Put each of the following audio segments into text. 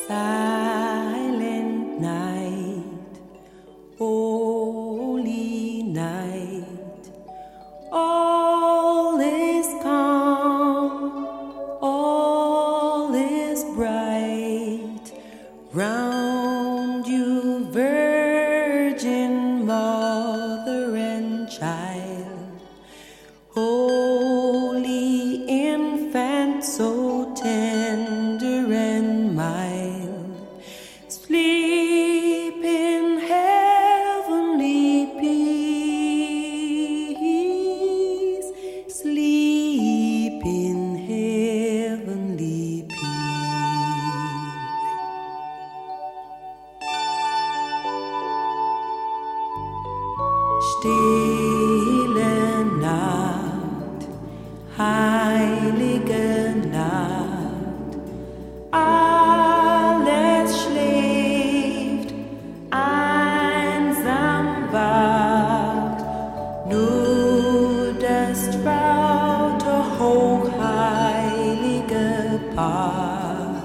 Silent night, holy night, all is calm, all is bright, round you virgin mother and child, holy infant so tender and mild, sleep in heavenly peace, sleep in heavenly peace. Stille Nacht, heilige Nacht, alles schläft, einsam wacht, nur das traute, hochheilige Paar,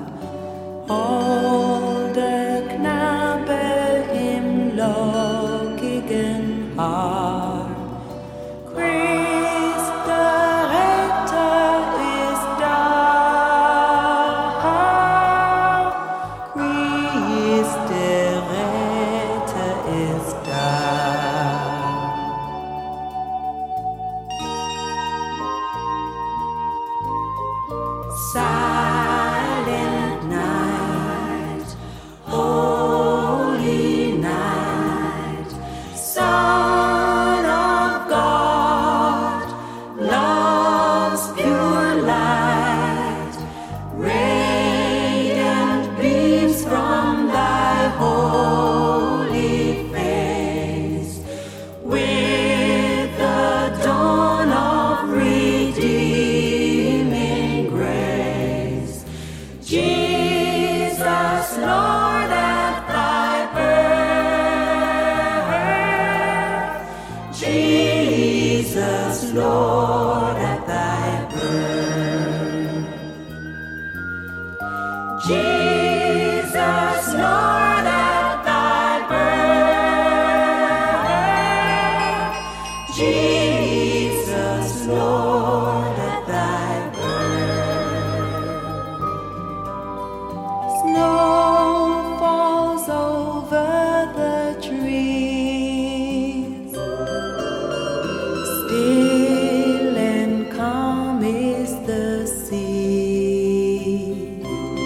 holder Knabe im lockigen Haar. Christ der Retter ist da, Christ der Retter ist da. Silent night, holy night, Son of God, love's pure light, radiant beams from thy holy face, with the dawn of redeeming grace. Jesus, Lord, at thy birth, Jesus, Lord, at thy birth, Jesus, Lord, at thy birth, Jesus, Lord, at thy birth. Snow falls over the trees, still and calm is the sea.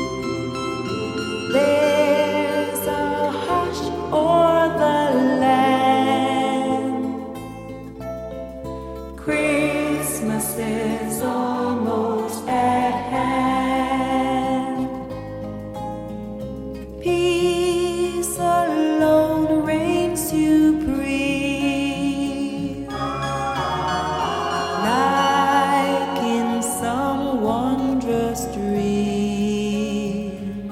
There's a hush o'er the land. Christmas is almost at hand. Peace alone reigns supreme, like in some wondrous dream.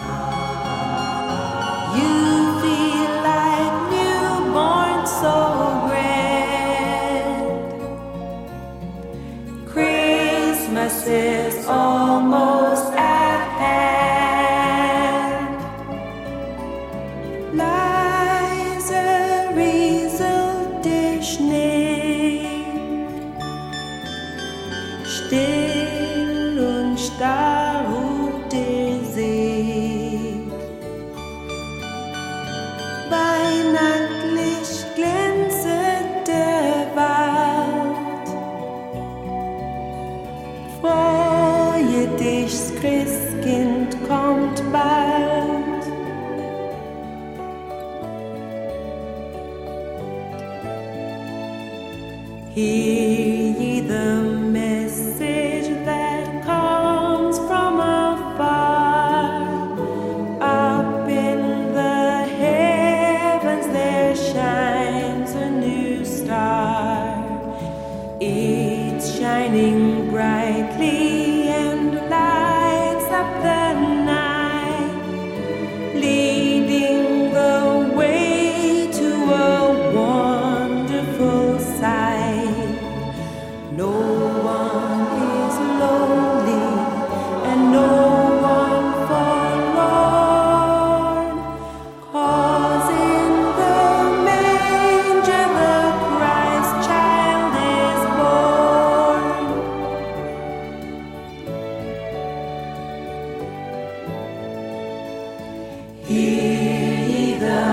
You feel like newborn, so grand. Christmas is almost at hand. Leise rieselt der Schnee, still und starr ruht der See. Weihnachtlich glänzet der Wald. Freue dich, das Christkind kommt bald. Hear ye the message that comes from afar. Up in the heavens there shines a new star. It's shining brightly and lights up the night, leading the way to a wonderful sight. Hear ye the